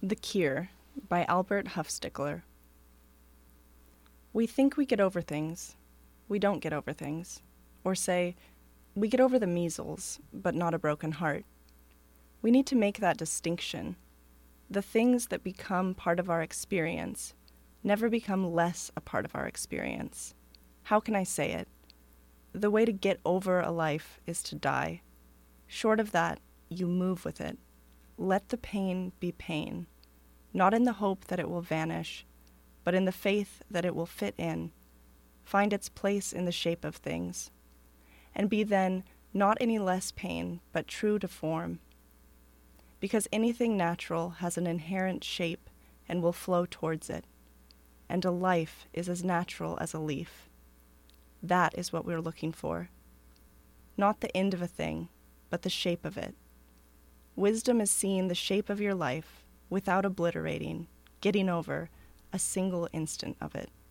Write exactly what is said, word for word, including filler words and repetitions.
The Cure by Albert Hufstekler. We think we get over things. We don't get over things. Or say, we get over the measles, but not a broken heart. We need to make that distinction. The things that become part of our experience never become less a part of our experience. How can I say it? The way to get over a life is to die. Short of that, you move with it. Let the pain be pain, not in the hope that it will vanish, but in the faith that it will fit in, find its place in the shape of things, and be then not any less pain, but true to form. Because anything natural has an inherent shape and will flow towards it, and a life is as natural as a leaf. That is what we're looking for. Not the end of a thing, but the shape of it. Wisdom is seeing the shape of your life without obliterating, getting over, a single instant of it.